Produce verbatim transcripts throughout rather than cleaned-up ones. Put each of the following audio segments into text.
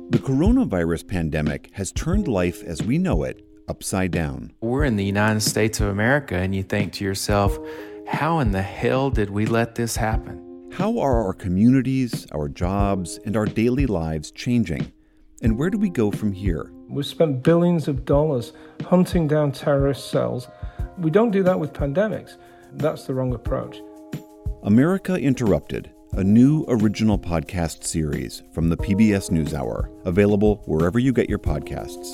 The coronavirus pandemic has turned life as we know it upside down. We're in the United States of America, and you think to yourself, how in the hell did we let this happen? How are our communities, our jobs, and our daily lives changing? And where do we go from here? We've spent billions of dollars hunting down terrorist cells. We don't do that with pandemics. That's the wrong approach. America Interrupted, a new original podcast series from the P B S NewsHour, available wherever you get your podcasts.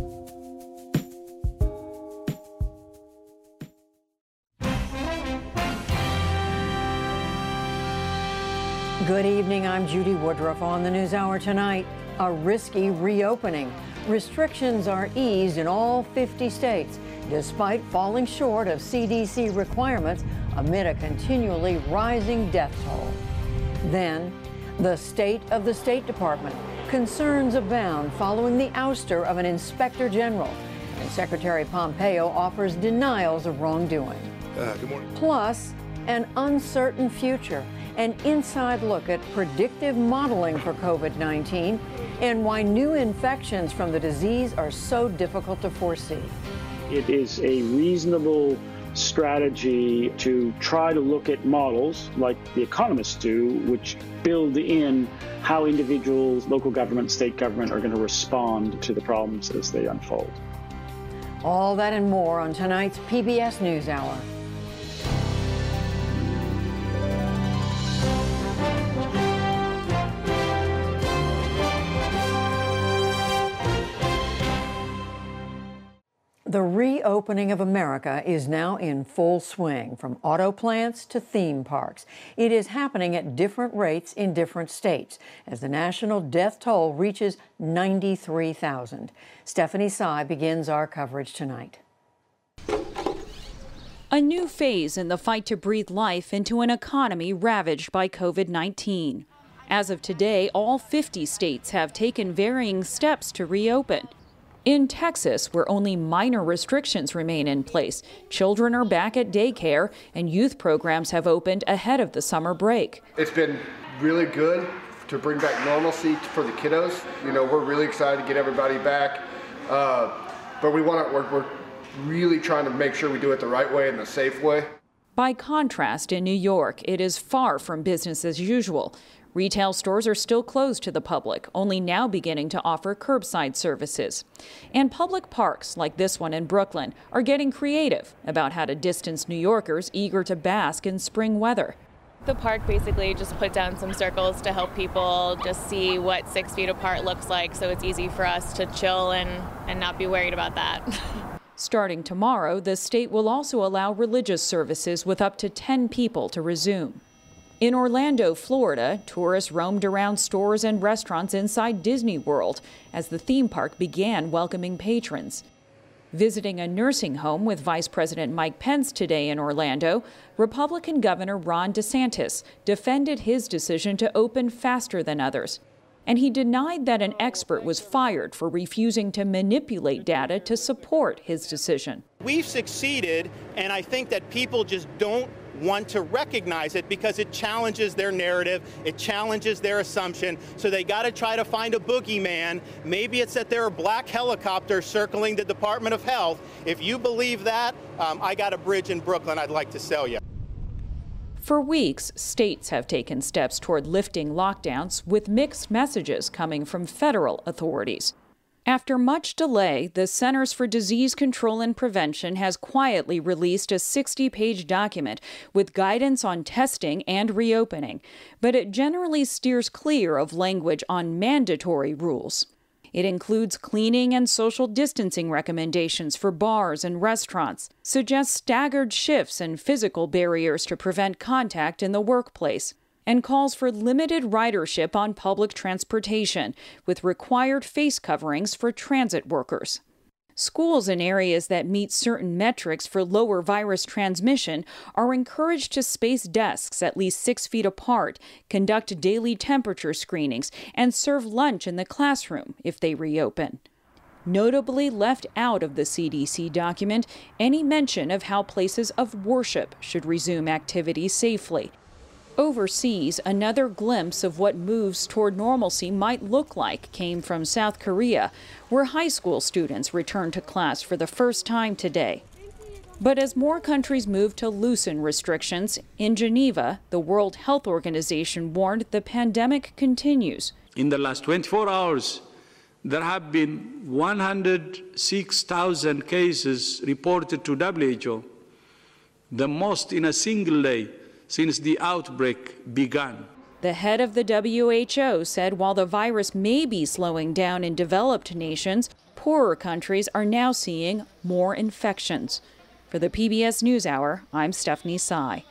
Good evening, I'm Judy Woodruff. On the NewsHour tonight, a risky reopening. Restrictions are eased in all fifty states, despite falling short of C D C requirements amid a continually rising death toll. Then, the state of the State Department. Concerns abound following the ouster of an inspector general, and Secretary Pompeo offers denials of wrongdoing. Uh, good morning. Plus, an uncertain future, an inside look at predictive modeling for COVID nineteen, and why new infections from the disease are so difficult to foresee. It is a reasonable strategy to try to look at models like the economists do, which build in how individuals, local government, state government are going to respond to the problems as they unfold. All that and more on tonight's P B S NewsHour. The reopening of America is now in full swing, from auto plants to theme parks. It is happening at different rates in different states as the national death toll reaches ninety-three thousand. Stephanie Sy begins our coverage tonight. A new phase in the fight to breathe life into an economy ravaged by COVID nineteen. As of today, all fifty states have taken varying steps to reopen. In Texas, where only minor restrictions remain in place, children are back at daycare and youth programs have opened ahead of the summer break. It's been really good to bring back normalcy for the kiddos. You know, we're really excited to get everybody back, uh, but we want to, we're, we're really trying to make sure we do it the right way and the safe way. By contrast, in New York, it is far from business as usual. Retail stores are still closed to the public, only now beginning to offer curbside services. And public parks, like this one in Brooklyn, are getting creative about how to distance New Yorkers eager to bask in spring weather. The park basically just put down some circles to help people just see what six feet apart looks like, so it's easy for us to chill and, and not be worried about that. Starting tomorrow, the state will also allow religious services with up to ten people to resume. In Orlando, Florida, tourists roamed around stores and restaurants inside Disney World as the theme park began welcoming patrons. Visiting a nursing home with Vice President Mike Pence today in Orlando, Republican Governor Ron DeSantis defended his decision to open faster than others. And he denied that an expert was fired for refusing to manipulate data to support his decision. We've succeeded, and I think that people just don't want to recognize it because it challenges their narrative, it challenges their assumption, so they got to try to find a boogeyman. Maybe it's that there are black helicopters circling the Department of Health. If you believe that, um, I got a bridge in Brooklyn I'd like to sell you. For weeks, states have taken steps toward lifting lockdowns with mixed messages coming from federal authorities. After much delay, the Centers for Disease Control and Prevention has quietly released a sixty-page document with guidance on testing and reopening, but it generally steers clear of language on mandatory rules. It includes cleaning and social distancing recommendations for bars and restaurants, suggests staggered shifts and physical barriers to prevent contact in the workplace, and calls for limited ridership on public transportation with required face coverings for transit workers. Schools in areas that meet certain metrics for lower virus transmission are encouraged to space desks at least six feet apart, conduct daily temperature screenings, and serve lunch in the classroom if they reopen. Notably left out of the C D C document any mention of how places of worship should resume activity safely. Overseas, another glimpse of what moves toward normalcy might look like came from South Korea, where high school students returned to class for the first time today. But as more countries move to loosen restrictions, in Geneva, the World Health Organization warned the pandemic continues. In the last twenty-four hours, there have been one hundred six thousand cases reported to W H O, the most in a single day since the outbreak began. The head of the W H O said while the virus may be slowing down in developed nations, poorer countries are now seeing more infections. For the P B S NewsHour, I'm Stephanie Tsai.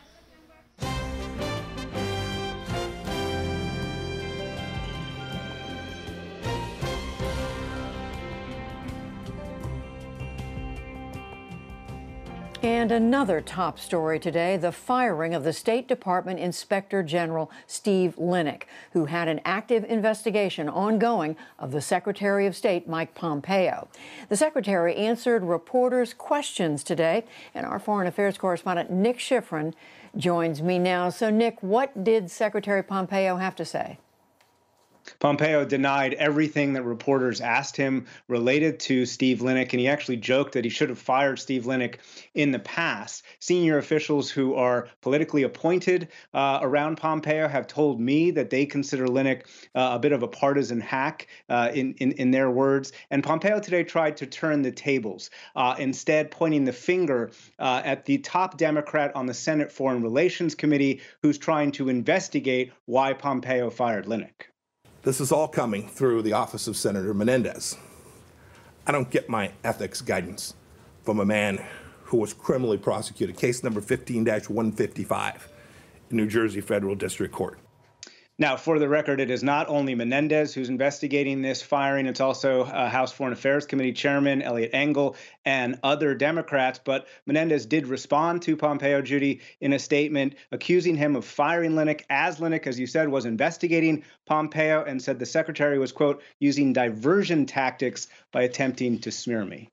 And another top story today, the firing of the State Department Inspector General Steve Linick, who had an active investigation ongoing of the Secretary of State Mike Pompeo. The Secretary answered reporters' questions today, and our Foreign Affairs correspondent Nick Schifrin joins me now. So, Nick, what did Secretary Pompeo have to say? Pompeo denied everything that reporters asked him related to Steve Linick, and he actually joked that he should have fired Steve Linick in the past. Senior officials who are politically appointed uh, around Pompeo have told me that they consider Linick uh, a bit of a partisan hack, uh, in, in, in their words. And Pompeo today tried to turn the tables, uh, instead pointing the finger uh, at the top Democrat on the Senate Foreign Relations Committee who's trying to investigate why Pompeo fired Linick. This is all coming through the office of Senator Menendez. I don't get my ethics guidance from a man who was criminally prosecuted, case number fifteen dash one fifty-five in New Jersey Federal District Court. Now, for the record, it is not only Menendez who's investigating this firing. It's also uh, House Foreign Affairs Committee Chairman Eliot Engel and other Democrats. But Menendez did respond to Pompeo, Judy, in a statement accusing him of firing Linick, as Linick, as you said, was investigating Pompeo, and said the secretary was, quote, using diversion tactics by attempting to smear me.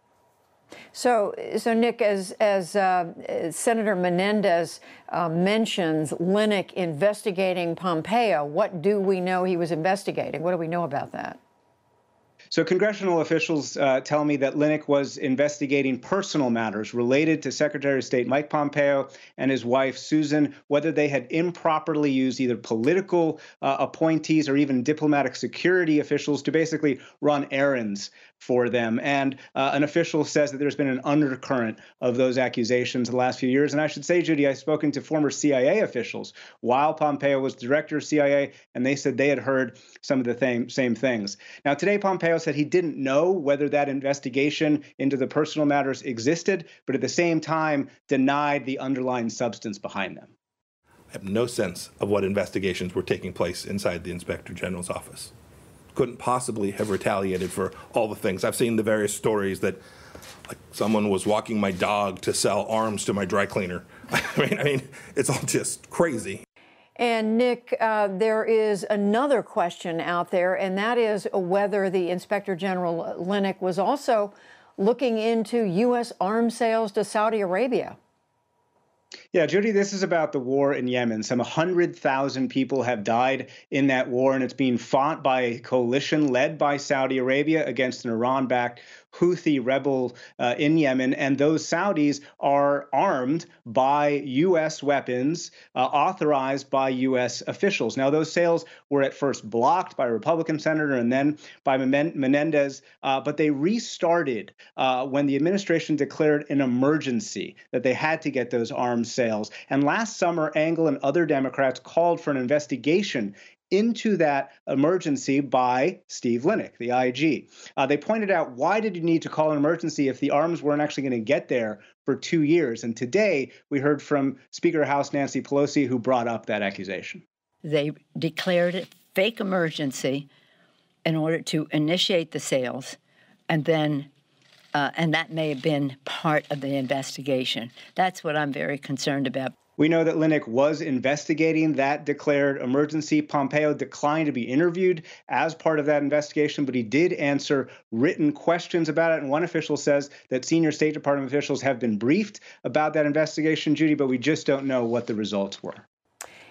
So, so Nick, as, as uh, Senator Menendez uh, mentions Linick investigating Pompeo, what do we know he was investigating? What do we know about that? So congressional officials uh, tell me that Linick was investigating personal matters related to Secretary of State Mike Pompeo and his wife, Susan, whether they had improperly used either political uh, appointees or even diplomatic security officials to basically run errands for them. And uh, an official says that there's been an undercurrent of those accusations in the last few years. And I should say, Judy, I've spoken to former C I A officials while Pompeo was director of C I A, and they said they had heard some of the same, same things. Now, today, Pompeo said he didn't know whether that investigation into the personal matters existed, but at the same time denied the underlying substance behind them. I have no sense of what investigations were taking place inside the Inspector General's office. Couldn't possibly have retaliated for all the things. I've seen the various stories that, like, someone was walking my dog to sell arms to my dry cleaner. I mean, I mean, it's all just crazy. And Nick, uh, there is another question out there, and that is whether the Inspector General Linick was also looking into U S arms sales to Saudi Arabia. Yeah, Judy, this is about the war in Yemen. Some one hundred thousand people have died in that war, and it's being fought by a coalition led by Saudi Arabia against an Iran-backed Houthi rebel uh, in Yemen. And those Saudis are armed by U S weapons uh, authorized by U S officials. Now, those sales were at first blocked by a Republican senator and then by Menendez, uh, but they restarted uh, when the administration declared an emergency that they had to get those arms sales. And last summer, Engel and other Democrats called for an investigation into that emergency by Steve Linick, the I G. Uh, they pointed out, why did you need to call an emergency if the arms weren't actually going to get there for two years? And today we heard from Speaker of House Nancy Pelosi, who brought up that accusation. They declared a fake emergency in order to initiate the sales, and then uh, and that may have been part of the investigation. That's what I'm very concerned about. We know that Linick was investigating that declared emergency. Pompeo declined to be interviewed as part of that investigation, but he did answer written questions about it. And one official says that senior State Department officials have been briefed about that investigation, Judy, but we just don't know what the results were.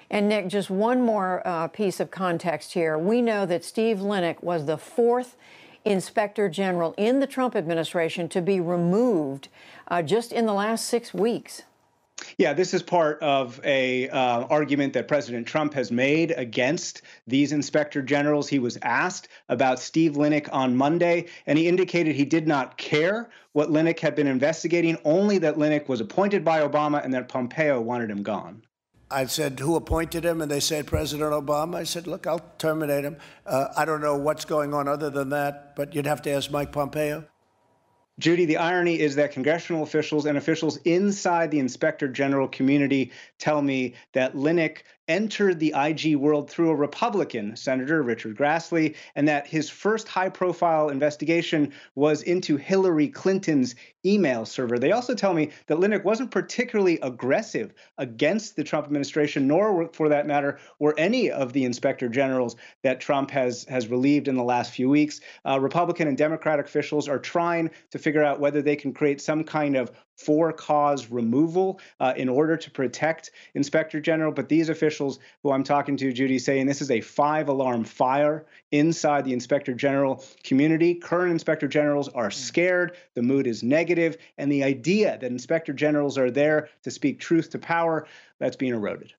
And Nick, just one more uh, piece of context here. We know that Steve Linick was the fourth Inspector General in the Trump administration to be removed uh, just in the last six weeks. Yeah, this is part of a uh, argument that President Trump has made against these inspector generals. He was asked about Steve Linick on Monday, and he indicated he did not care what Linick had been investigating, only that Linick was appointed by Obama and that Pompeo wanted him gone. I said, who appointed him? And they said, President Obama. I said, look, I'll terminate him. Uh, I don't know what's going on other than that, but you'd have to ask Mike Pompeo. Judy, the irony is that congressional officials and officials inside the Inspector General community tell me that Linick entered the I G world through a Republican, Senator Richard Grassley, and that his first high-profile investigation was into Hillary Clinton's email server. They also tell me that Linick wasn't particularly aggressive against the Trump administration, nor, for that matter, were any of the inspector generals that Trump has, has relieved in the last few weeks. Uh, Republican and Democratic officials are trying to figure out whether they can create some kind of for-cause removal uh, in order to protect Inspector General. But these officials who I'm talking to, Judy, saying this is a five-alarm fire inside the Inspector General community. Current Inspector Generals are scared. The mood is negative. And the idea that Inspector Generals are there to speak truth to power, that's being eroded.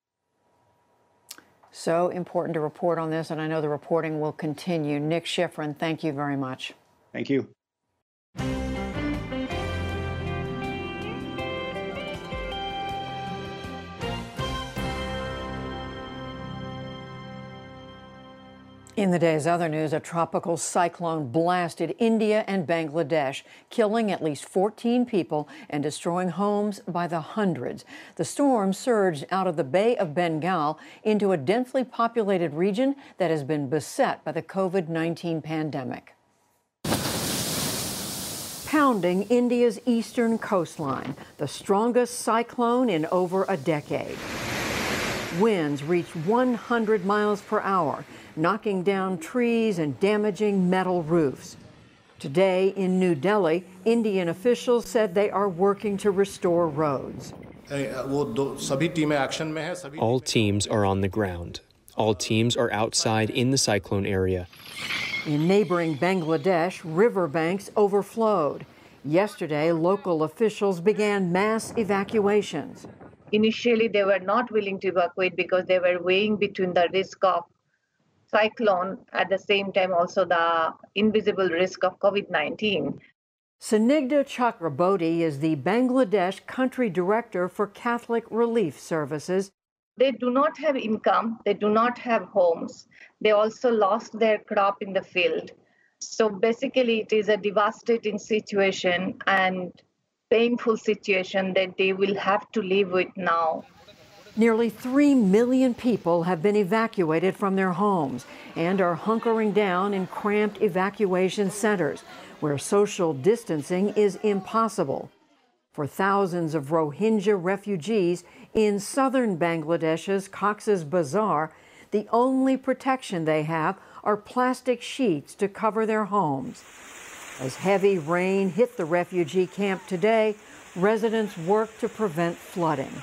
So important to report on this, and I know the reporting will continue. Nick Schifrin, thank you very much. Thank you. In the day's other news, a tropical cyclone blasted India and Bangladesh, killing at least fourteen people and destroying homes by the hundreds. The storm surged out of the Bay of Bengal into a densely populated region that has been beset by the COVID nineteen pandemic. Pounding India's eastern coastline, the strongest cyclone in over a decade. Winds reached one hundred miles per hour, knocking down trees and damaging metal roofs. Today in New Delhi, Indian officials said they are working to restore roads. All teams are on the ground. All teams are outside in the cyclone area. In neighboring Bangladesh, riverbanks overflowed. Yesterday, local officials began mass evacuations. Initially, they were not willing to evacuate because they were weighing between the risk of cyclone, at the same time also the invisible risk of COVID nineteen. Sanigdha Chakraborty is the Bangladesh country director for Catholic Relief Services. They do not have income, they do not have homes. They also lost their crop in the field. So basically it is a devastating situation and painful situation that they will have to live with now. Nearly three million people have been evacuated from their homes and are hunkering down in cramped evacuation centers where social distancing is impossible. For thousands of Rohingya refugees in southern Bangladesh's Cox's Bazar, the only protection they have are plastic sheets to cover their homes. As heavy rain hit the refugee camp today, residents work to prevent flooding.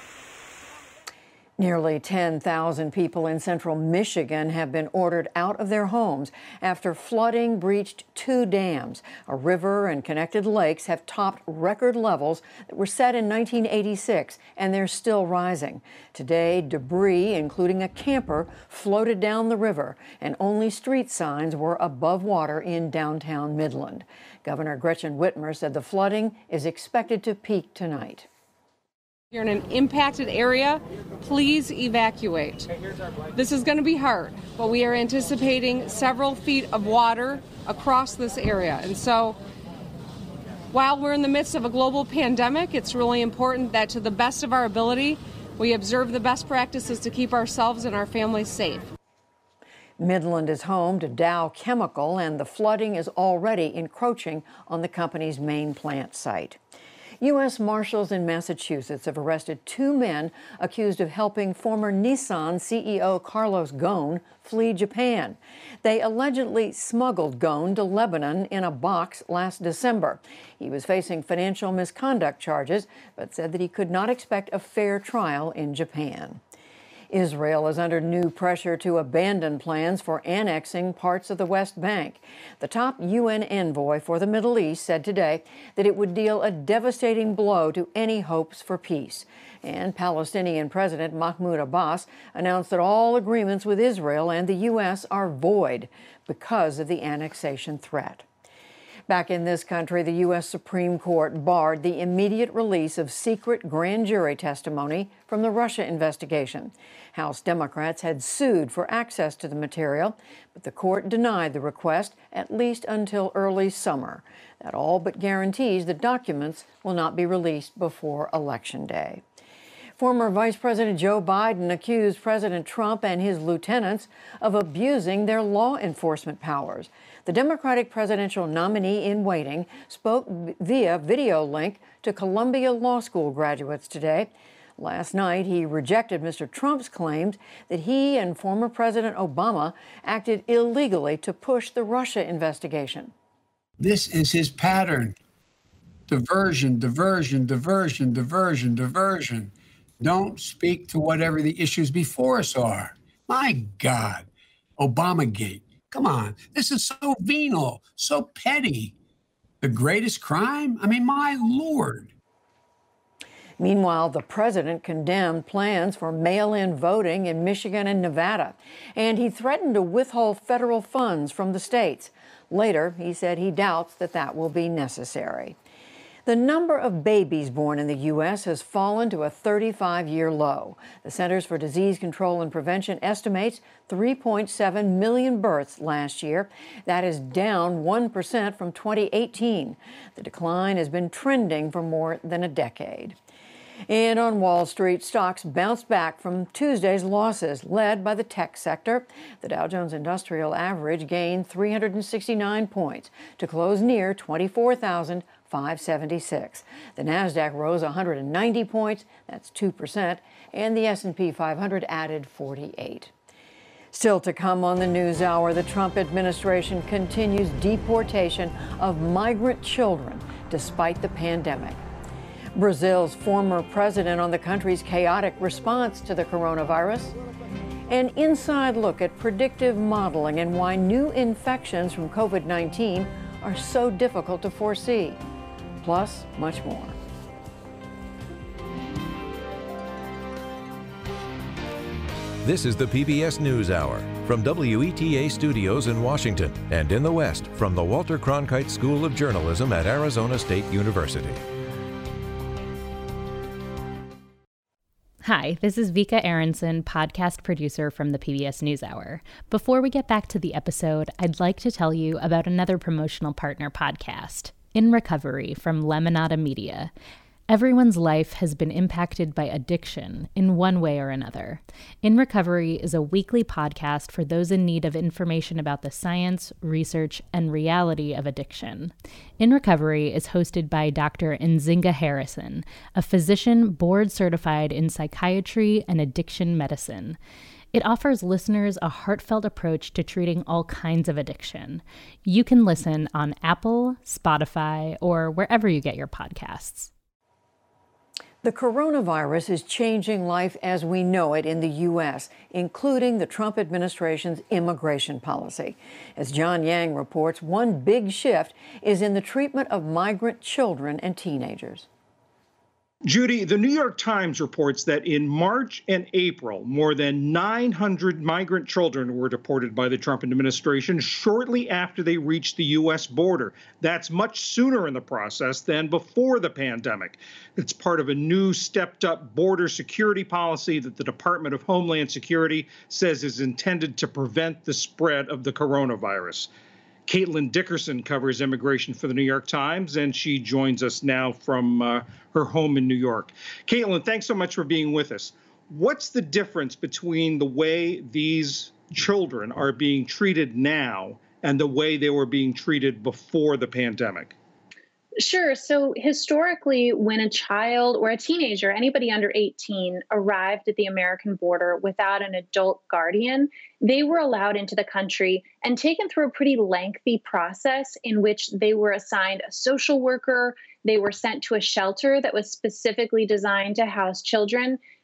Nearly ten thousand people in central Michigan have been ordered out of their homes after flooding breached two dams. A river and connected lakes have topped record levels that were set in nineteen eighty-six, and they're still rising. Today, debris, including a camper, floated down the river, and only street signs were above water in downtown Midland. Governor Gretchen Whitmer said the flooding is expected to peak tonight. You're in an impacted area, please evacuate. This is going to be hard, but we are anticipating several feet of water across this area. And so while we're in the midst of a global pandemic, it's really important that to the best of our ability, we observe the best practices to keep ourselves and our families safe. Midland is home to Dow Chemical, and the flooding is already encroaching on the company's main plant site. U S Marshals in Massachusetts have arrested two men accused of helping former Nissan C E O Carlos Ghosn flee Japan. They allegedly smuggled Ghosn to Lebanon in a box last December. He was facing financial misconduct charges, but said that he could not expect a fair trial in Japan. Israel is under new pressure to abandon plans for annexing parts of the West Bank. The top U N envoy for the Middle East said today that it would deal a devastating blow to any hopes for peace. And Palestinian President Mahmoud Abbas announced that all agreements with Israel and the U S are void because of the annexation threat. Back in this country, the U S Supreme Court barred the immediate release of secret grand jury testimony from the Russia investigation. House Democrats had sued for access to the material, but the court denied the request at least until early summer. That all but guarantees the documents will not be released before Election Day. Former Vice President Joe Biden accused President Trump and his lieutenants of abusing their law enforcement powers. The Democratic presidential nominee in waiting spoke via video link to Columbia Law School graduates today. Last night, he rejected Mister Trump's claims that he and former President Obama acted illegally to push the Russia investigation. This is his pattern. Diversion, diversion, diversion, diversion, diversion. Don't speak to whatever the issues before us are. My God, Obamagate. Come on, this is so venal, so petty. The greatest crime? I mean, my Lord. Meanwhile, the president condemned plans for mail-in voting in Michigan and Nevada, and he threatened to withhold federal funds from the states. Later, he said he doubts that that will be necessary. The number of babies born in the U S has fallen to a thirty-five year low. The Centers for Disease Control and Prevention estimates three point seven million births last year. That is down one percent from twenty eighteen. The decline has been trending for more than a decade. And on Wall Street, stocks bounced back from Tuesday's losses, led by the tech sector. The Dow Jones Industrial Average gained three hundred sixty-nine points to close near twenty-four thousand five hundred seventy-six. The Nasdaq rose one hundred ninety points, that's two percent, and the S and P five hundred added forty-eight. Still to come on the NewsHour, the Trump administration continues deportation of migrant children despite the pandemic. Brazil's former president on the country's chaotic response to the coronavirus. An inside look at predictive modeling and why new infections from COVID nineteen are so difficult to foresee. Plus, much more. This is the P B S NewsHour from W E T A Studios in Washington and in the West from the Walter Cronkite School of Journalism at Arizona State University. Hi, this is Vika Aronson, podcast producer from the P B S NewsHour. Before we get back to the episode, I'd like to tell you about another promotional partner podcast, In Recovery from Lemonada Media. Everyone's life has been impacted by addiction in one way or another. In Recovery is a weekly podcast for those in need of information about the science, research, and reality of addiction. In Recovery is hosted by Doctor Nzinga Harrison, a physician board certified in psychiatry and addiction medicine. It offers listeners a heartfelt approach to treating all kinds of addiction. You can listen on Apple, Spotify, or wherever you get your podcasts. The coronavirus is changing life as we know it in the U S, including the Trump administration's immigration policy. As John Yang reports, one big shift is in the treatment of migrant children and teenagers. Judy, the New York Times reports that in March and April, more than nine hundred migrant children were deported by the Trump administration shortly after they reached the U S border. That's much sooner in the process than before the pandemic. It's part of a new stepped-up border security policy that the Department of Homeland Security says is intended to prevent the spread of the coronavirus. Caitlin Dickerson covers immigration for the New York Times, and she joins us now from uh, her home in New York. Caitlin, thanks so much for being with us. What's the difference between the way these children are being treated now and the way they were being treated before the pandemic? Sure. So historically, when a child or a teenager, anybody under eighteen, arrived at the American border without an adult guardian, they were allowed into the country and taken through a pretty lengthy process in which they were assigned a social worker. They were sent to a shelter that was specifically designed to house children.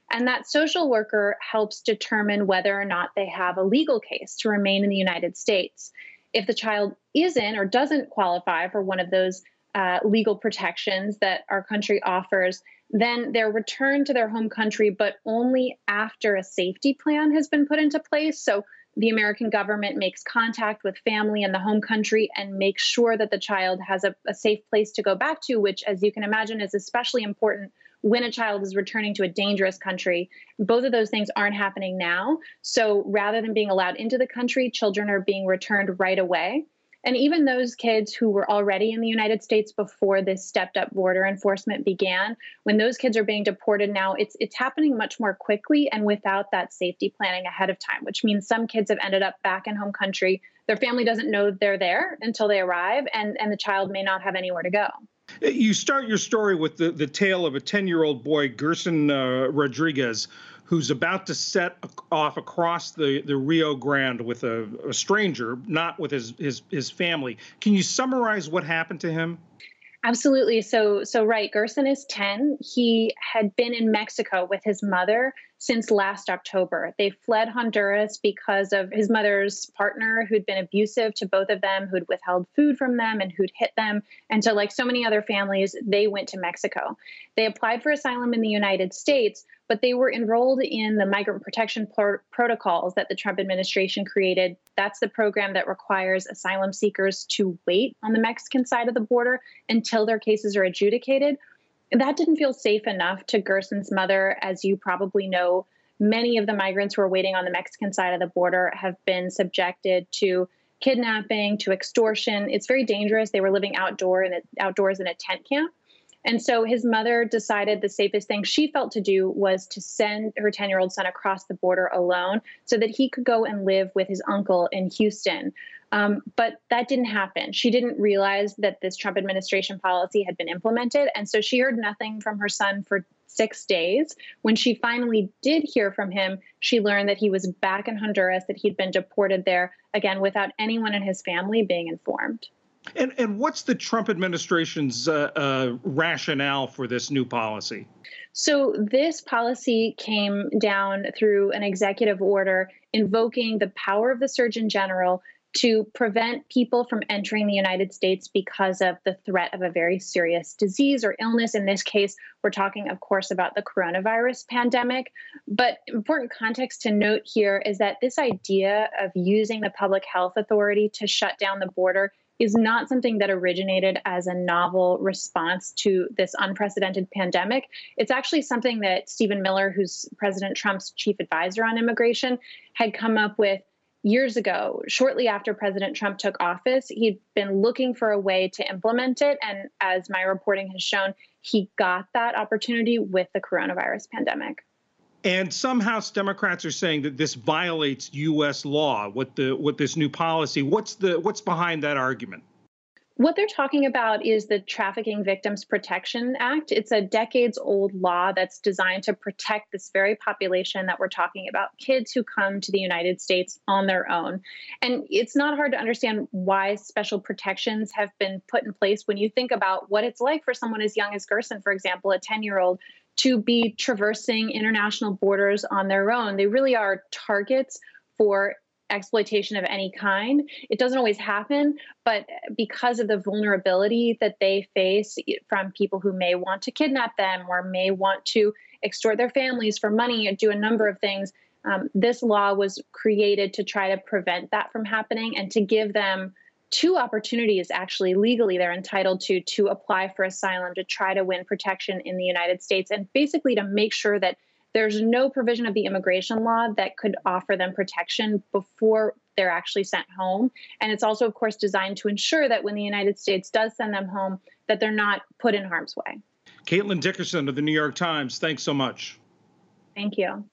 And that social worker helps determine whether or not they have a legal case to remain in the United States. If the child isn't or doesn't qualify for one of those uh, legal protections that our country offers, then they're returned to their home country, but only after a safety plan has been put into place. So the American government makes contact with family in the home country and makes sure that the child has a, a safe place to go back to, which, as you can imagine, is especially important when a child is returning to a dangerous country. Both of those things aren't happening now. So rather than being allowed into the country, children are being returned right away. And even those kids who were already in the United States before this stepped up border enforcement began, when those kids are being deported now, it's it's happening much more quickly and without that safety planning ahead of time, which means some kids have ended up back in home country. Their family doesn't know they're there until they arrive, and, and the child may not have anywhere to go. You start your story with the, the tale of a ten-year-old boy, Gerson uh, Rodriguez, who's about to set off across the, the Rio Grande with a, a stranger, not with his, his, his family. Can you summarize what happened to him? Absolutely. So, so right. Gerson is ten. He had been in Mexico with his mother since last October. They fled Honduras because of his mother's partner who'd been abusive to both of them, who'd withheld food from them and who'd hit them. And so, like so many other families, they went to Mexico. They applied for asylum in the United States, but they were enrolled in the migrant protection pro- protocols that the Trump administration created. That's the program that requires asylum seekers to wait on the Mexican side of the border until their cases are adjudicated. That didn't feel safe enough to Gerson's mother. As you probably know, many of the migrants who are waiting on the Mexican side of the border have been subjected to kidnapping, to extortion. It's very dangerous. They were living outdoor in a, outdoors in a tent camp. And so his mother decided the safest thing she felt to do was to send her ten-year-old son across the border alone so that he could go and live with his uncle in Houston. Um, but that didn't happen. She didn't realize that this Trump administration policy had been implemented. And so she heard nothing from her son for six days. When she finally did hear from him, she learned that he was back in Honduras, that he'd been deported there, again, without anyone in his family being informed. And and what's the Trump administration's uh, uh, rationale for this new policy? So this policy came down through an executive order invoking the power of the Surgeon General to prevent people from entering the United States because of the threat of a very serious disease or illness. In this case, we're talking, of course, about the coronavirus pandemic. But important context to note here is that this idea of using the public health authority to shut down the border is not something that originated as a novel response to this unprecedented pandemic. It's actually something that Stephen Miller, who's President Trump's chief advisor on immigration, had come up with years ago. Shortly after President Trump took office, he'd been looking for a way to implement it. And as my reporting has shown, he got that opportunity with the coronavirus pandemic. And some House Democrats are saying that this violates U S law with the with this new policy. What's the what's behind that argument? What they're talking about is the Trafficking Victims Protection Act. It's a decades-old law that's designed to protect this very population that we're talking about, kids who come to the United States on their own. And it's not hard to understand why special protections have been put in place when you think about what it's like for someone as young as Gerson, for example, a ten-year-old, to be traversing international borders on their own. They really are targets for exploitation of any kind. It doesn't always happen, but because of the vulnerability that they face from people who may want to kidnap them or may want to extort their families for money or do a number of things, um, this law was created to try to prevent that from happening and to give them two opportunities, actually legally they're entitled to, to apply for asylum, to try to win protection in the United States, and basically to make sure that there's no provision of the immigration law that could offer them protection before they're actually sent home. And it's also, of course, designed to ensure that when the United States does send them home, that they're not put in harm's way. Caitlin Dickerson of the New York Times, thanks so much. Thank you.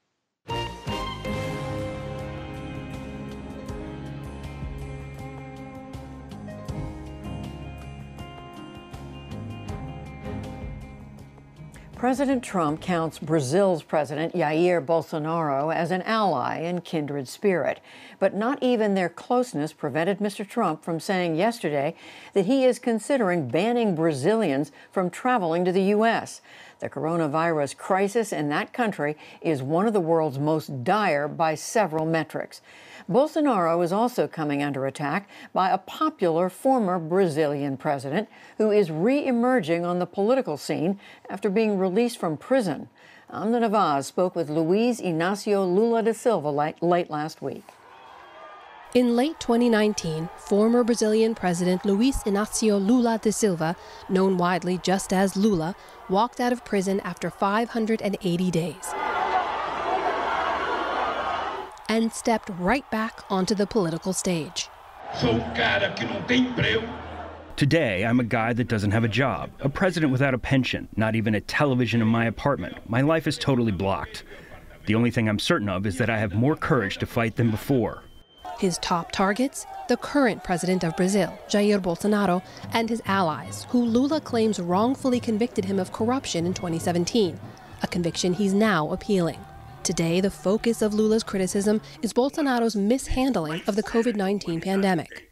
President Trump counts Brazil's President Jair Bolsonaro as an ally in kindred spirit. But not even their closeness prevented Mister Trump from saying yesterday that he is considering banning Brazilians from traveling to the U S The coronavirus crisis in that country is one of the world's most dire by several metrics. Bolsonaro is also coming under attack by a popular former Brazilian president who is re-emerging on the political scene after being released from prison. Amna Navaz spoke with Luiz Inácio Lula da Silva late, late last week. In late twenty nineteen, former Brazilian President Luiz Inácio Lula da Silva, known widely just as Lula, walked out of prison after five hundred eighty days and stepped right back onto the political stage. Today, I'm a guy that doesn't have a job, a president without a pension, not even a television in my apartment. My life is totally blocked. The only thing I'm certain of is that I have more courage to fight than before. His top targets? The current president of Brazil, Jair Bolsonaro, and his allies, who Lula claims wrongfully convicted him of corruption in twenty seventeen, a conviction he's now appealing. Today, the focus of Lula's criticism is Bolsonaro's mishandling of the COVID nineteen pandemic.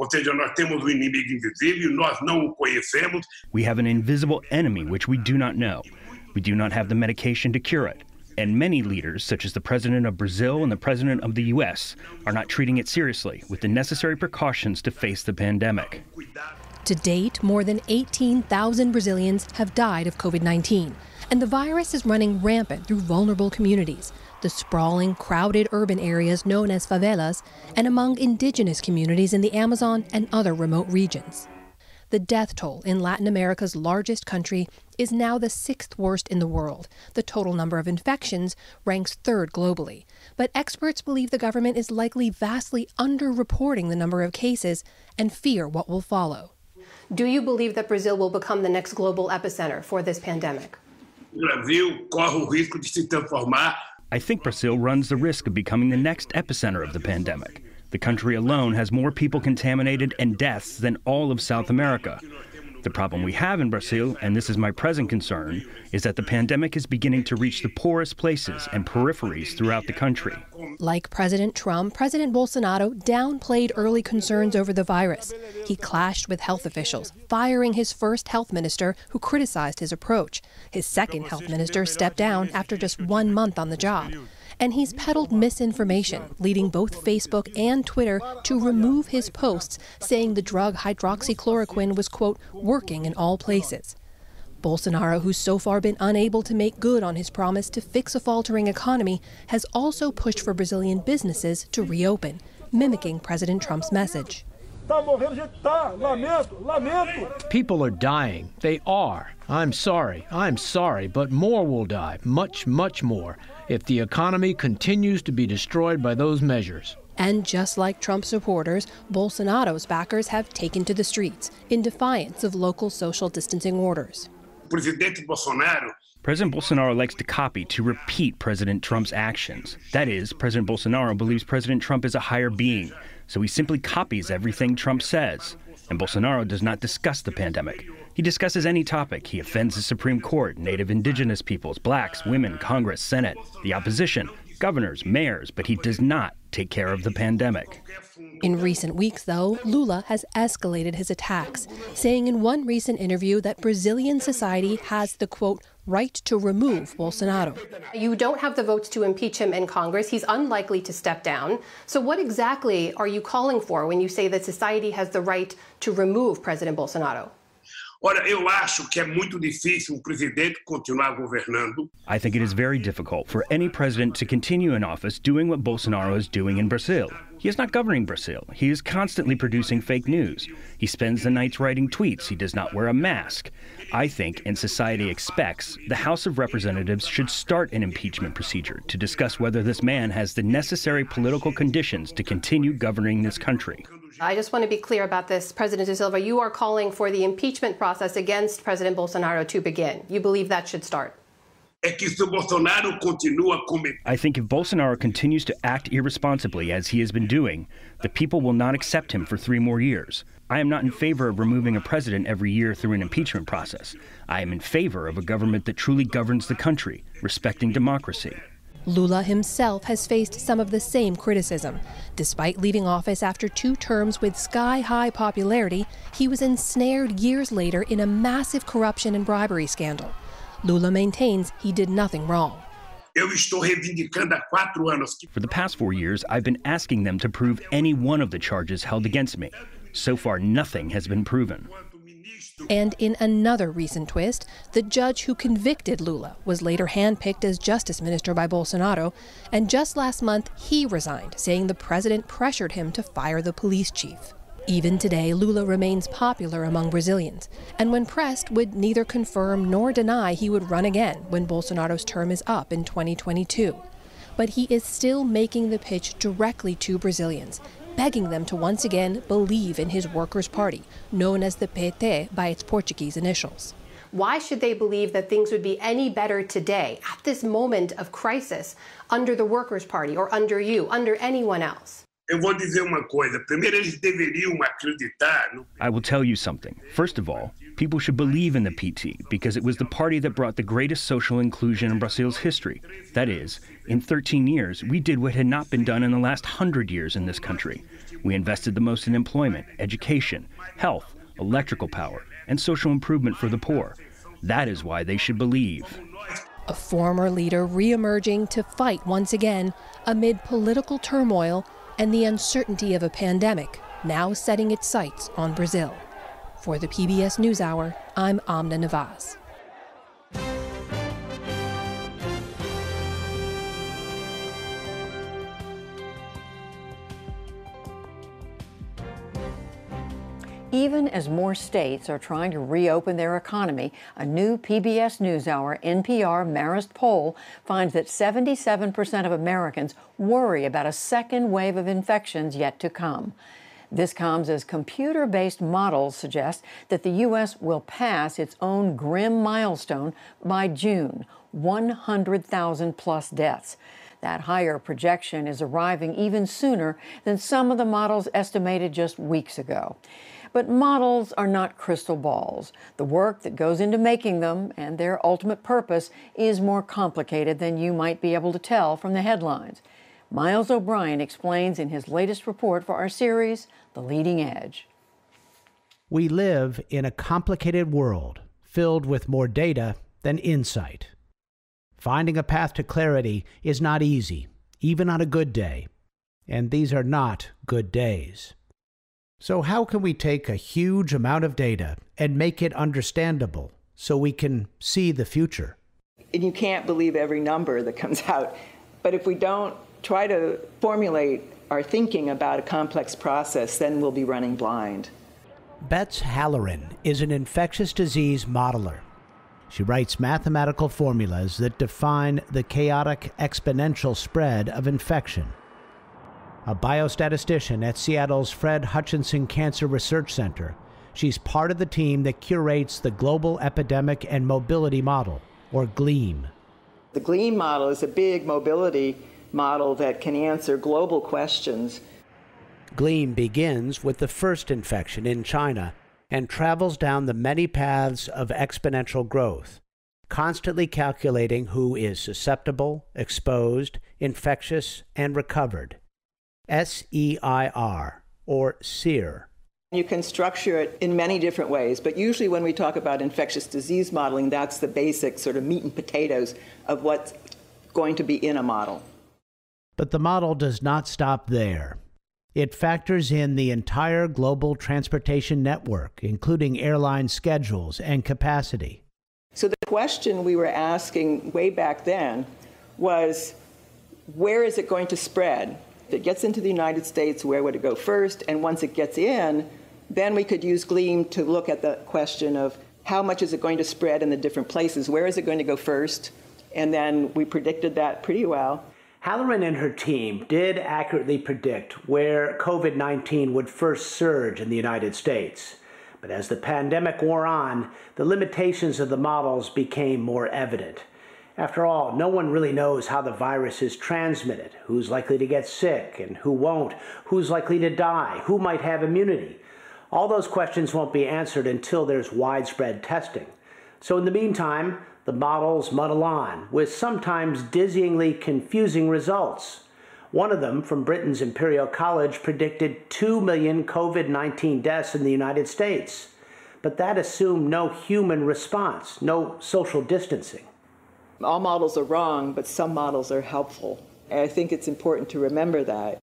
We have an invisible enemy which we do not know. We do not have the medication to cure it. And many leaders, such as the president of Brazil and the president of the U S, are not treating it seriously with the necessary precautions to face the pandemic. To date, more than eighteen thousand Brazilians have died of COVID nineteen, and the virus is running rampant through vulnerable communities, the sprawling, crowded urban areas known as favelas, and among indigenous communities in the Amazon and other remote regions. The death toll in Latin America's largest country is now the sixth worst in the world. The total number of infections ranks third globally. But experts believe the government is likely vastly underreporting the number of cases and fear what will follow. Do you believe that Brazil will become the next global epicenter for this pandemic? I think Brazil runs the risk of becoming the next epicenter of the pandemic. The country alone has more people contaminated and deaths than all of South America. The problem we have in Brazil, and this is my present concern, is that the pandemic is beginning to reach the poorest places and peripheries throughout the country. Like President Trump, President Bolsonaro downplayed early concerns over the virus. He clashed with health officials, firing his first health minister, who criticized his approach. His second health minister stepped down after just one month on the job. And he's peddled misinformation, leading both Facebook and Twitter to remove his posts saying the drug hydroxychloroquine was, quote, working in all places. Bolsonaro, who's so far been unable to make good on his promise to fix a faltering economy, has also pushed for Brazilian businesses to reopen, mimicking President Trump's message. People are dying. They are. I'm sorry. I'm sorry, but more will die. Much, much more, if the economy continues to be destroyed by those measures. And just like Trump supporters, Bolsonaro's backers have taken to the streets in defiance of local social distancing orders. President Bolsonaro. President Bolsonaro likes to copy, to repeat President Trump's actions. That is, President Bolsonaro believes President Trump is a higher being, so he simply copies everything Trump says. And Bolsonaro does not discuss the pandemic. He discusses any topic. He offends the Supreme Court, native indigenous peoples, blacks, women, Congress, Senate, the opposition, governors, mayors, but he does not take care of the pandemic. In recent weeks, though, Lula has escalated his attacks, saying in one recent interview that Brazilian society has the, quote, right to remove Bolsonaro. You don't have the votes to impeach him in Congress. He's unlikely to step down. So what exactly are you calling for when you say that society has the right to remove President Bolsonaro? I think it is very difficult for any president to continue in office doing what Bolsonaro is doing in Brazil. He is not governing Brazil. He is constantly producing fake news. He spends the nights writing tweets. He does not wear a mask. I think, and society expects, the House of Representatives should start an impeachment procedure to discuss whether this man has the necessary political conditions to continue governing this country. I just want to be clear about this, President da Silva. You are calling for the impeachment process against President Bolsonaro to begin. You believe that should start? I think if Bolsonaro continues to act irresponsibly as he has been doing, the people will not accept him for three more years. I am not in favor of removing a president every year through an impeachment process. I am in favor of a government that truly governs the country, respecting democracy. Lula himself has faced some of the same criticism. Despite leaving office after two terms with sky-high popularity, he was ensnared years later in a massive corruption and bribery scandal. Lula maintains he did nothing wrong. For the past four years, I've been asking them to prove any one of the charges held against me. So far, nothing has been proven. And in another recent twist, the judge who convicted Lula was later handpicked as justice minister by Bolsonaro, and just last month he resigned, saying the president pressured him to fire the police chief. Even today, Lula remains popular among Brazilians, and when pressed, would neither confirm nor deny he would run again when Bolsonaro's term is up in twenty twenty-two. But he is still making the pitch directly to Brazilians, begging them to once again believe in his Workers' Party, known as the P T by its Portuguese initials. Why should they believe that things would be any better today, at this moment of crisis, under the Workers' Party or under you, under anyone else? I will tell you something. First of all, people should believe in the P T because it was the party that brought the greatest social inclusion in Brazil's history. That is, in thirteen years, we did what had not been done in the last hundred years in this country. We invested the most in employment, education, health, electrical power, and social improvement for the poor. That is why they should believe. A former leader re-emerging to fight once again amid political turmoil and the uncertainty of a pandemic now setting its sights on Brazil. For the P B S NewsHour, I'm Amna Navaz. Even as more states are trying to reopen their economy, a new P B S NewsHour N P R Marist poll finds that seventy-seven percent of Americans worry about a second wave of infections yet to come. This comes as computer-based models suggest that the U S will pass its own grim milestone by June, one hundred thousand plus deaths. That higher projection is arriving even sooner than some of the models estimated just weeks ago. But models are not crystal balls. The work that goes into making them and their ultimate purpose is more complicated than you might be able to tell from the headlines. Miles O'Brien explains in his latest report for our series, The Leading Edge. We live in a complicated world filled with more data than insight. Finding a path to clarity is not easy, even on a good day. And these are not good days. So how can we take a huge amount of data and make it understandable so we can see the future? And you can't believe every number that comes out. But if we don't try to formulate our thinking about a complex process, then we'll be running blind. Bets Halloran is an infectious disease modeler. She writes mathematical formulas that define the chaotic exponential spread of infection. A biostatistician at Seattle's Fred Hutchinson Cancer Research Center, she's part of the team that curates the Global Epidemic and Mobility Model, or GLEAM. The GLEAM model is a big mobility model that can answer global questions. GLEAM begins with the first infection in China and travels down the many paths of exponential growth, constantly calculating who is susceptible, exposed, infectious, and recovered. S E I R, or SEER. You can structure it in many different ways, but usually when we talk about infectious disease modeling, that's the basic sort of meat and potatoes of what's going to be in a model. But the model does not stop there. It factors in the entire global transportation network, including airline schedules and capacity. So the question we were asking way back then was, where is it going to spread? If it gets into the United States, where would it go first? And once it gets in, then we could use GLEAM to look at the question of how much is it going to spread in the different places? Where is it going to go first? And then we predicted that pretty well. Halloran and her team did accurately predict where COVID nineteen would first surge in the United States. But as the pandemic wore on, the limitations of the models became more evident. After all, no one really knows how the virus is transmitted, who's likely to get sick and who won't, who's likely to die, who might have immunity. All those questions won't be answered until there's widespread testing. So in the meantime, the models muddle on, with sometimes dizzyingly confusing results. One of them, from Britain's Imperial College, predicted two million COVID nineteen deaths in the United States. but that assumed no human response, no social distancing. All models are wrong, but some models are helpful. And I think it's important to remember that.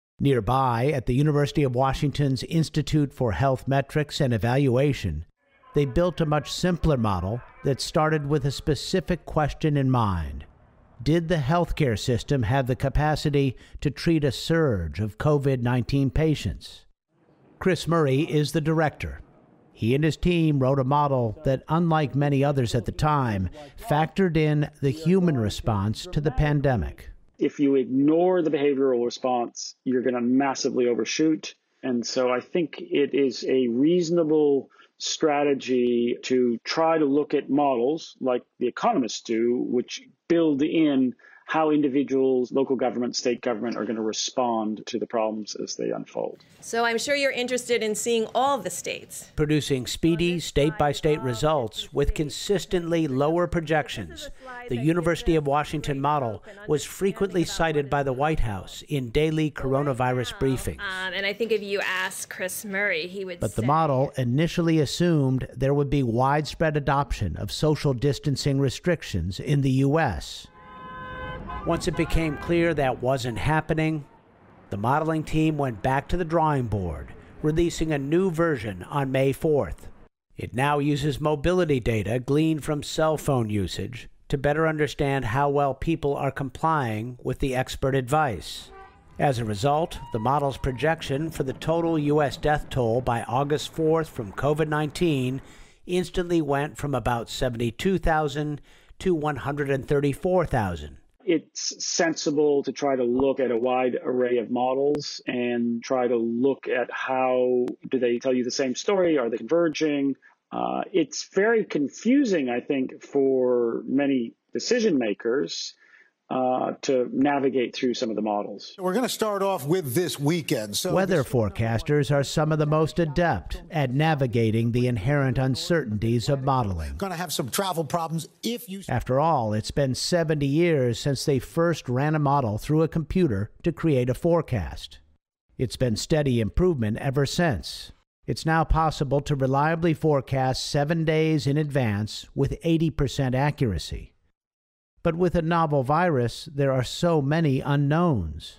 Nearby, at the University of Washington's Institute for Health Metrics and Evaluation, they built a much simpler model that started with a specific question in mind. Did the healthcare system have the capacity to treat a surge of COVID nineteen patients? Chris Murray is the director. He and his team wrote a model that, unlike many others at the time, factored in the human response to the pandemic. If you ignore the behavioral response, you're going to massively overshoot. And so I think it is a reasonable strategy to try to look at models like the economists do, which build in how individuals, local government, state government are going to respond to the problems as they unfold. So I'm sure you're interested in seeing all the states. Producing speedy state-by-state results with consistently lower projections, the University of Washington model was frequently cited by the White House in daily coronavirus briefings. Um, and I think if you ask Chris Murray, he would But say... the model initially assumed there would be widespread adoption of social distancing restrictions in the U S Once it became clear that wasn't happening, the modeling team went back to the drawing board, releasing a new version on May fourth. It now uses mobility data gleaned from cell phone usage to better understand how well people are complying with the expert advice. As a result, the model's projection for the total U S death toll by August fourth from COVID nineteen instantly went from about seventy-two thousand to one hundred thirty-four thousand. It's sensible to try to look at a wide array of models and try to look at how do they tell you the same story? Are they converging? Uh, it's very confusing, I think, for many decision makers uh, to navigate through some of the models. We're going to start off with this weekend. So Weather forecasters are some of the most adept at navigating the inherent uncertainties of modeling. Going to have some travel problems if you... After all, it's been seventy years since they first ran a model through a computer to create a forecast. It's been steady improvement ever since. It's now possible to reliably forecast seven days in advance with eighty percent accuracy. But with a novel virus, there are so many unknowns,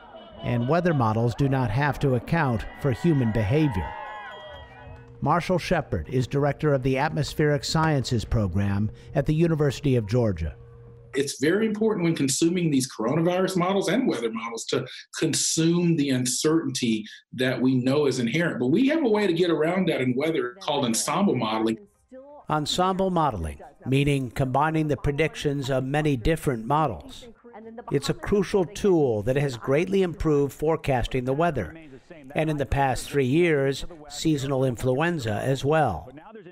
and weather models do not have to account for human behavior. Marshall Shepard is director of the Atmospheric Sciences program at the University of Georgia. It's very important when consuming these coronavirus models and weather models to consume the uncertainty that we know is inherent. But we have a way to get around that in weather called ensemble modeling. Ensemble modeling, meaning combining the predictions of many different models. It's a crucial tool that has greatly improved forecasting the weather, and in the past three years, seasonal influenza as well.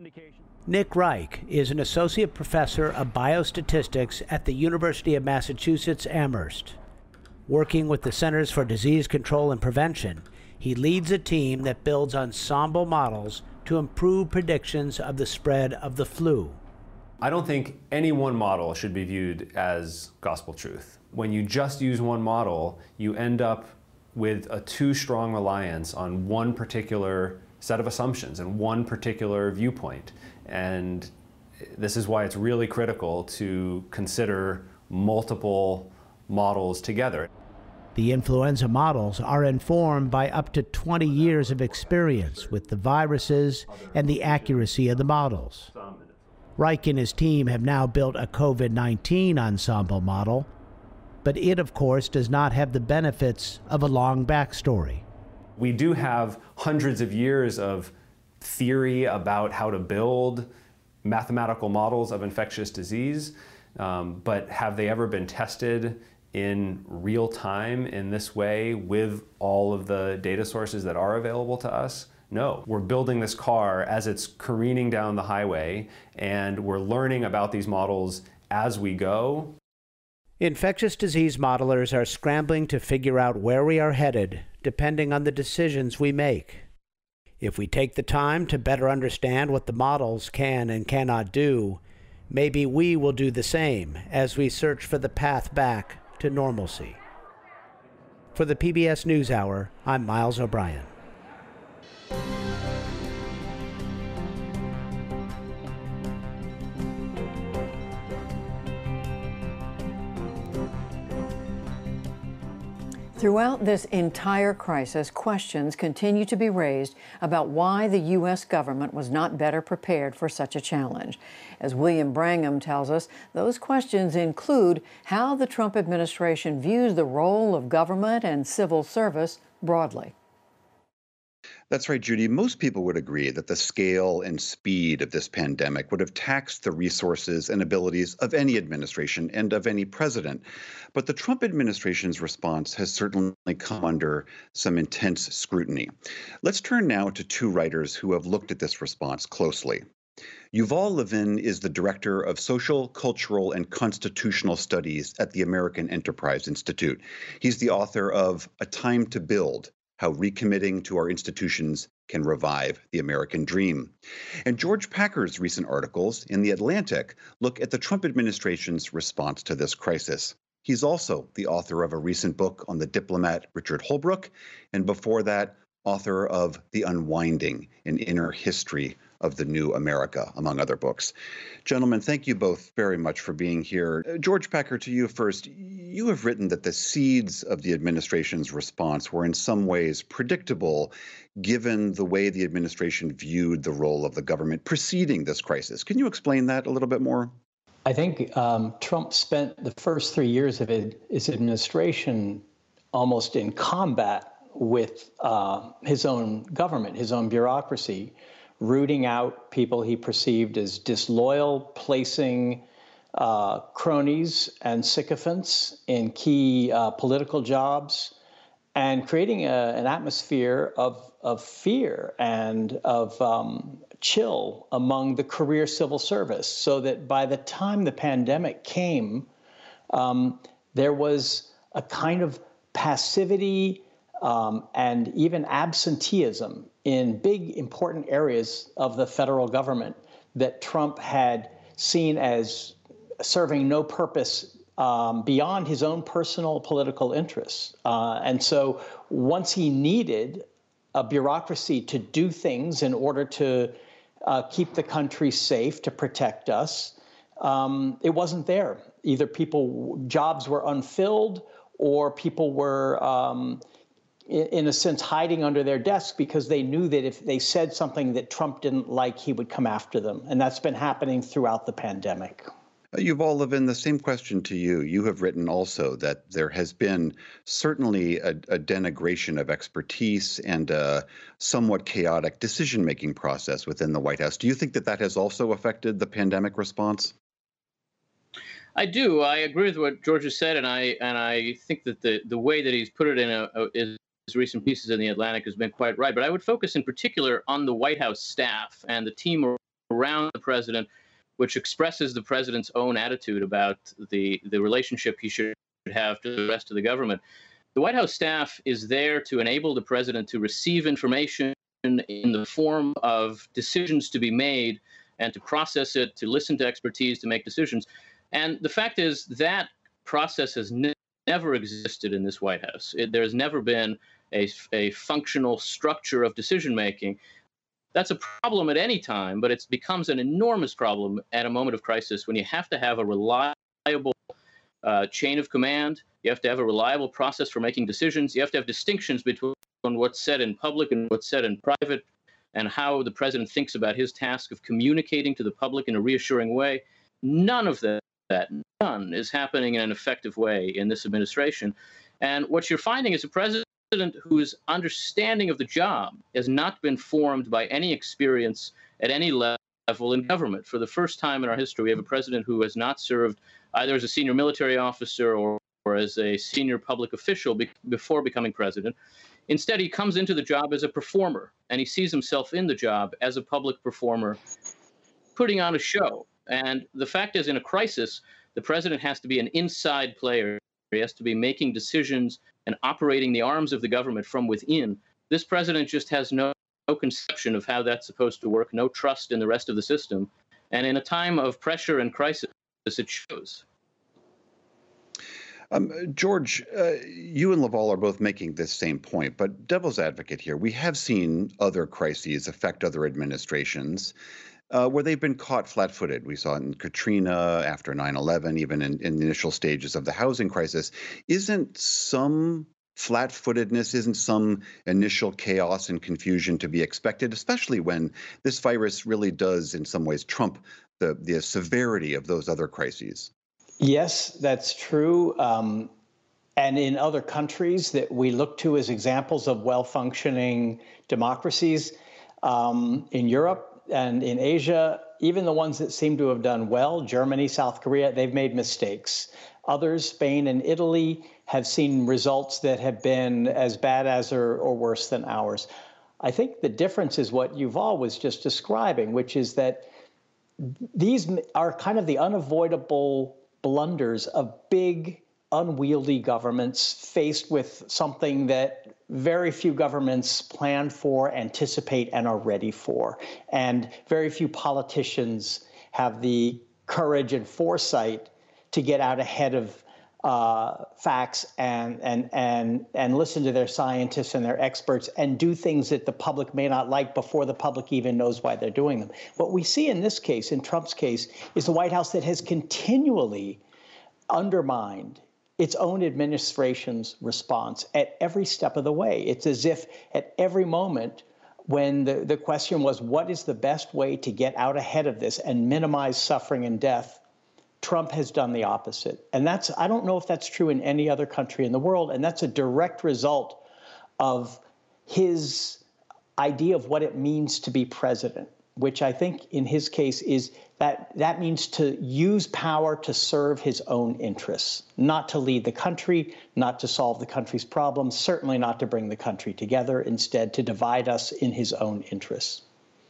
Nick Reich is an associate professor of biostatistics at the University of Massachusetts Amherst. Working with the Centers for Disease Control and Prevention, he leads a team that builds ensemble models to improve predictions of the spread of the flu. I don't think any one model should be viewed as gospel truth. When you just use one model, you end up with a too strong reliance on one particular set of assumptions and one particular viewpoint. And this is why it's really critical to consider multiple models together. The influenza models are informed by up to twenty years of experience with the viruses and the accuracy of the models. Reich and his team have now built a COVID nineteen ensemble model, but it, of course, does not have the benefits of a long backstory. We do have hundreds of years of theory about how to build mathematical models of infectious disease, um, but have they ever been tested in real time in this way with all of the data sources that are available to us? No. We're building this car as it's careening down the highway, and we're learning about these models as we go. Infectious disease modelers are scrambling to figure out where we are headed, depending on the decisions we make. If we take the time to better understand what the models can and cannot do, maybe we will do the same as we search for the path back to normalcy. For the P B S NewsHour, I'm Miles O'Brien. Throughout this entire crisis, questions continue to be raised about why the U S government was not better prepared for such a challenge. As William Brangham tells us, those questions include how the Trump administration views the role of government and civil service broadly. That's right, Judy. Most people would agree that the scale and speed of this pandemic would have taxed the resources and abilities of any administration and of any president. But the Trump administration's response has certainly come under some intense scrutiny. Let's turn now to two writers who have looked at this response closely. Yuval Levin is the director of Social, Cultural, and Constitutional Studies at the American Enterprise Institute. He's the author of A Time to Build: How Recommitting to Our Institutions Can Revive the American Dream. And George Packer's recent articles in The Atlantic look at the Trump administration's response to this crisis. He's also the author of a recent book on the diplomat Richard Holbrooke, and before that, author of The Unwinding, an Inner History of the New America, among other books. Gentlemen, thank you both very much for being here. Uh, George Packer, to you first. You have written that the seeds of the administration's response were in some ways predictable, given the way the administration viewed the role of the government preceding this crisis. Can you explain that a little bit more? I think um, Trump spent the first three years of his administration almost in combat with uh, his own government, his own bureaucracy, rooting out people he perceived as disloyal, placing uh, cronies and sycophants in key uh, political jobs, and creating a, an atmosphere of, of fear and of um, chill among the career civil service, so that by the time the pandemic came, um, there was a kind of passivity um, and even absenteeism in big, important areas of the federal government that Trump had seen as serving no purpose um, beyond his own personal political interests. Uh, and so once he needed a bureaucracy to do things in order to uh, keep the country safe, to protect us, um, it wasn't there. Either people, jobs were unfilled, or people were um, in a sense, hiding under their desk because they knew that if they said something that Trump didn't like, he would come after them. And that's been happening throughout the pandemic. Yuval Levin, the same question to you. You have written also that there has been certainly a, a denigration of expertise and a somewhat chaotic decision-making process within the White House. Do you think that that has also affected the pandemic response? I do. I agree with what George has said, and I and I think that the, the way that he's put it in a, a, his recent pieces in The Atlantic has been quite right. But I would focus in particular on the White House staff and the team around the president, which expresses the president's own attitude about the, the relationship he should have to the rest of the government. The White House staff is there to enable the president to receive information in the form of decisions to be made and to process it, to listen to expertise, to make decisions. And the fact is that process has ne never existed in this White House. It, there has never been a, a functional structure of decision-making. That's a problem at any time, but it becomes an enormous problem at a moment of crisis when you have to have a reliable uh, chain of command. You have to have a reliable process for making decisions. You have to have distinctions between what's said in public and what's said in private, and how the president thinks about his task of communicating to the public in a reassuring way. None of that, that none is happening in an effective way in this administration. And what you're finding is a president whose understanding of the job has not been formed by any experience at any level in government. For the first time in our history, we have a president who has not served either as a senior military officer or, or as a senior public official be before becoming president. Instead, he comes into the job as a performer, and he sees himself in the job as a public performer, putting on a show. And the fact is, in a crisis, the president has to be an inside player. He has to be making decisions and operating the arms of the government from within. This president just has no, no conception of how that's supposed to work, no trust in the rest of the system. And in a time of pressure and crisis, it shows. Um, George, uh, you and Laval are both making this same point, but devil's advocate here, we have seen other crises affect other administrations uh, where they've been caught flat-footed. We saw it in Katrina, after nine eleven, even in, in the initial stages of the housing crisis. Isn't some flat-footedness? Isn't some initial chaos and confusion to be expected, especially when this virus really does, in some ways, trump the, the severity of those other crises? Yes, that's true. Um, and in other countries that we look to as examples of well-functioning democracies, um, in Europe and in Asia, even the ones that seem to have done well, Germany, South Korea, they've made mistakes. Others, Spain and Italy, have seen results that have been as bad as or, or worse than ours. I think the difference is what Yuval was just describing, which is that these are kind of the unavoidable blunders of big, unwieldy governments faced with something that very few governments plan for, anticipate, and are ready for. And very few politicians have the courage and foresight to get out ahead of uh, facts and, and, and, and listen to their scientists and their experts and do things that the public may not like before the public even knows why they're doing them. What we see in this case, in Trump's case, is the White House that has continually undermined its own administration's response at every step of the way. It's as if at every moment when the, the question was, what is the best way to get out ahead of this and minimize suffering and death, Trump has done the opposite. And that's, I don't know if that's true in any other country in the world, and that's a direct result of his idea of what it means to be president, which I think in his case is that that means to use power to serve his own interests, not to lead the country, not to solve the country's problems, certainly not to bring the country together, instead to divide us in his own interests.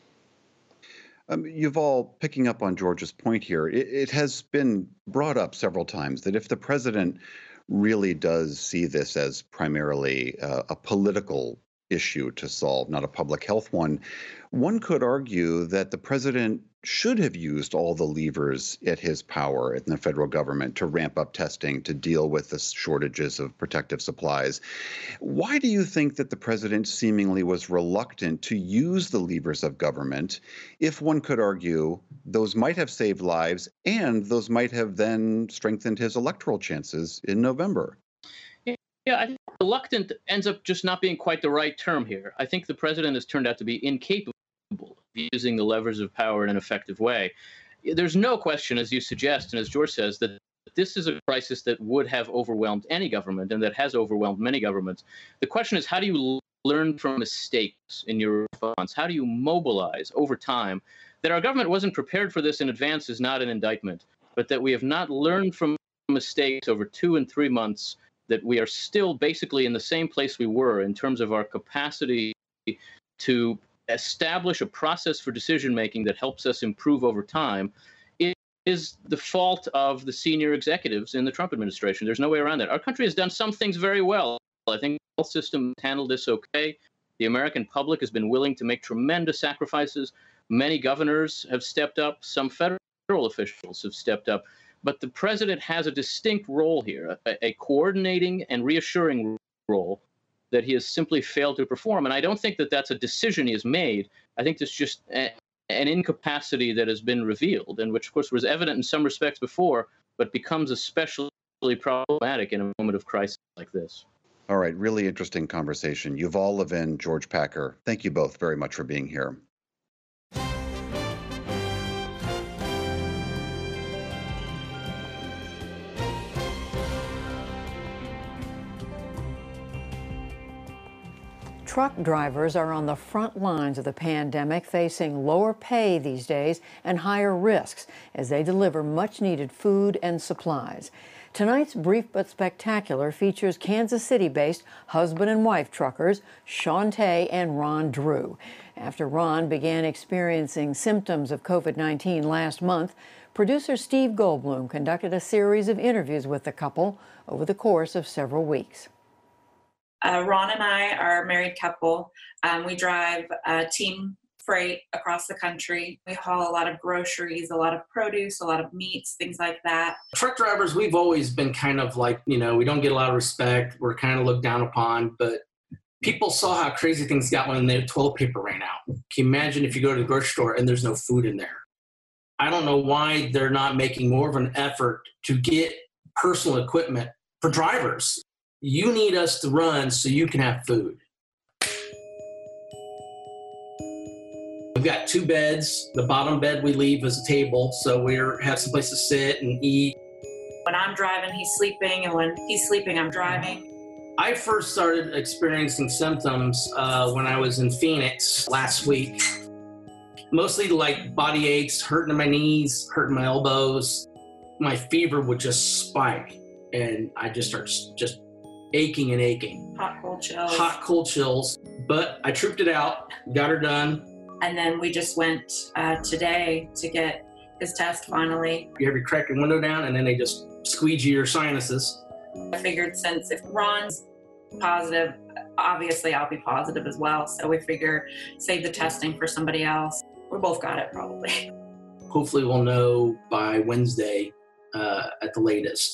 Um, Yuval, picking up on George's point here, it, it has been brought up several times that if the president really does see this as primarily uh, a political issue to solve, not a public health one, one could argue that the president should have used all the levers at his power in the federal government to ramp up testing, to deal with the shortages of protective supplies. Why do you think that the president seemingly was reluctant to use the levers of government if one could argue those might have saved lives and those might have then strengthened his electoral chances in November? Yeah, I think reluctant ends up just not being quite the right term here. I think the president has turned out to be incapable of using the levers of power in an effective way. There's no question, as you suggest, and as George says, that this is a crisis that would have overwhelmed any government and that has overwhelmed many governments. The question is, how do you learn from mistakes in your response? How do you mobilize over time? That our government wasn't prepared for this in advance is not an indictment, but that we have not learned from mistakes over two and three months, that we are still basically in the same place we were in terms of our capacity to establish a process for decision-making that helps us improve over time, it is the fault of the senior executives in the Trump administration. There's no way around that. Our country has done some things very well. I think the health system handled this okay. The American public has been willing to make tremendous sacrifices. Many governors have stepped up. Some federal officials have stepped up. But the president has a distinct role here, a, a coordinating and reassuring role that he has simply failed to perform. And I don't think that that's a decision he has made. I think it's just a, an incapacity that has been revealed, and which, of course, was evident in some respects before, but becomes especially problematic in a moment of crisis like this. All right, really interesting conversation. Yuval Levin, George Packer, thank you both very much for being here. Truck drivers are on the front lines of the pandemic, facing lower pay these days and higher risks as they deliver much-needed food and supplies. Tonight's Brief but Spectacular features Kansas City-based husband and wife truckers Shante and Ron Drew. After Ron began experiencing symptoms of COVID nineteen last month, producer Steve Goldblum conducted a series of interviews with the couple over the course of several weeks. Uh, Ron and I are a married couple. Um, we drive uh, team freight across the country. We haul a lot of groceries, a lot of produce, a lot of meats, things like that. Truck drivers, we've always been kind of like, you know, we don't get a lot of respect. We're kind of looked down upon, but people saw how crazy things got when the toilet paper ran out. Can you imagine if you go to the grocery store and there's no food in there? I don't know why they're not making more of an effort to get personal equipment for drivers. You need us to run so you can have food. We've got two beds. The bottom bed we leave as a table, so we have some place to sit and eat. When I'm driving, he's sleeping, and when he's sleeping, I'm driving. I first started experiencing symptoms uh, when I was in Phoenix last week. Mostly like body aches, hurting in my knees, hurting my elbows. My fever would just spike, and I just start just aching and aching. Hot, cold chills. Hot, cold chills. But I trooped it out, got her done. And then we just went uh, today to get his test finally. You have your crack your window down, and then they just squeegee your sinuses. I figured since if Ron's positive, obviously I'll be positive as well. So we figure save the testing for somebody else. We both got it probably. Hopefully we'll know by Wednesday uh, at the latest.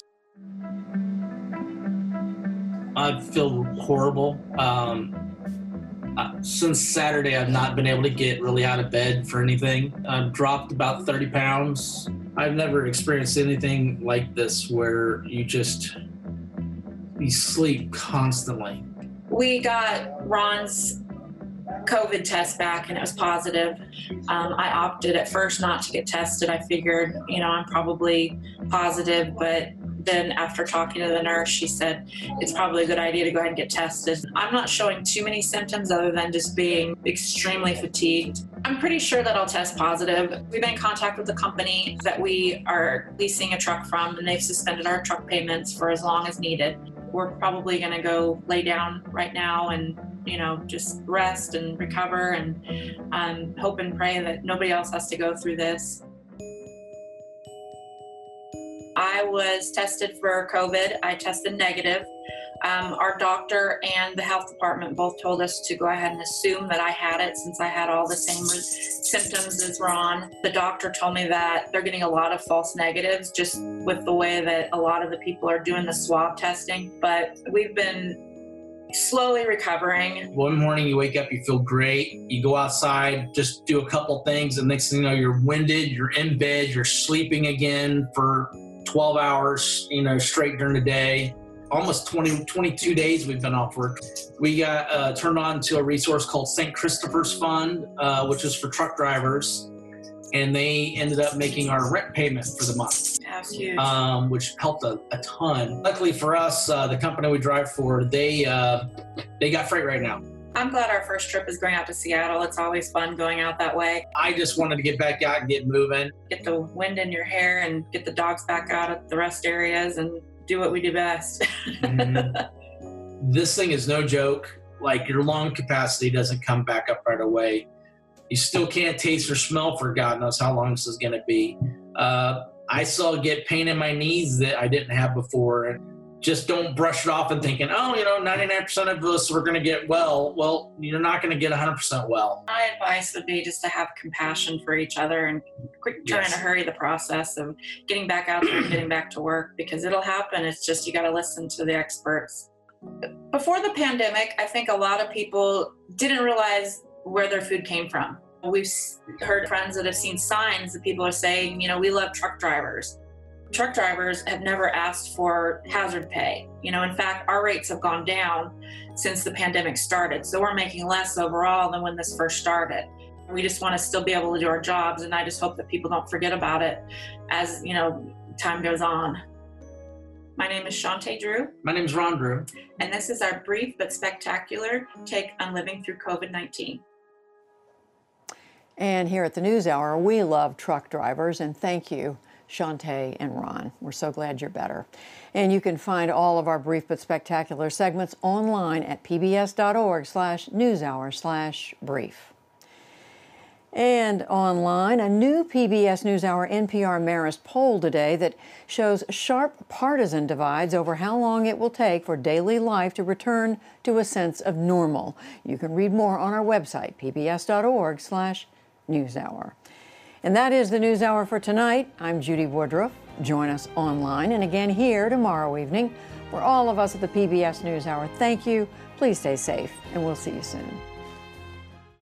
I feel horrible. Um, uh, since Saturday, I've not been able to get really out of bed for anything. I've dropped about thirty pounds. I've never experienced anything like this where you just, you sleep constantly. We got Ron's COVID test back and it was positive. Um, I opted at first not to get tested. I figured, you know, I'm probably positive, but then after talking to the nurse, she said it's probably a good idea to go ahead and get tested. I'm not showing too many symptoms other than just being extremely fatigued. I'm pretty sure that I'll test positive. We've been in contact with the company that we are leasing a truck from, and they've suspended our truck payments for as long as needed. We're probably gonna go lay down right now and, you know, just rest and recover and um, hope and pray that nobody else has to go through this. I was tested for COVID. I tested negative. Um, our doctor and the health department both told us to go ahead and assume that I had it since I had all the same symptoms as Ron. The doctor told me that they're getting a lot of false negatives just with the way that a lot of the people are doing the swab testing. But we've been slowly recovering. One morning you wake up, you feel great. You go outside, just do a couple things, and next thing you know, you're winded, you're in bed, you're sleeping again for twelve hours, you know, straight during the day. Almost twenty, twenty-two days we've been off work. We got uh, turned on to a resource called Saint Christopher's Fund, uh, which is for truck drivers. And they ended up making our rent payment for the month, That's huge. Um, which helped a, a ton. Luckily for us, uh, the company we drive for, they uh, they got freight right now. I'm glad our first trip is going out to Seattle. It's always fun going out that way. I just wanted to get back out and get moving. Get the wind in your hair and get the dogs back out at the rest areas and do what we do best. Mm-hmm. This thing is no joke. Like, your lung capacity doesn't come back up right away. You still can't taste or smell for God knows how long this is going to be. Uh, I still get pain in my knees that I didn't have before. And just don't brush it off and thinking, oh, you know, ninety-nine percent of us we're going to get well. Well, you're not going to get one hundred percent well. My advice would be just to have compassion for each other and quit trying yes. to hurry the process of getting back out there and getting back to work, because it'll happen. It's just you got to listen to the experts. Before the pandemic, I think a lot of people didn't realize where their food came from. We've heard friends that have seen signs that people are saying, you know, we love truck drivers. Truck drivers have never asked for hazard pay. You know, in fact, our rates have gone down since the pandemic started. So we're making less overall than when this first started. We just want to still be able to do our jobs. And I just hope that people don't forget about it as, you know, time goes on. My name is Shantae Drew. My name is Ron Drew. And this is our brief but spectacular take on living through COVID nineteen. And here at the NewsHour, we love truck drivers, and thank you, Shantae and Ron. We're so glad you're better. And you can find all of our brief but spectacular segments online at pbs.org slash newshour slash brief. And online, a new P B S NewsHour N P R Marist poll today that shows sharp partisan divides over how long it will take for daily life to return to a sense of normal. You can read more on our website, pbs.org slash newshour. And that is the NewsHour for tonight. I'm Judy Woodruff. Join us online and again here tomorrow evening. For all of us at the P B S NewsHour, thank you. Please stay safe, and we'll see you soon.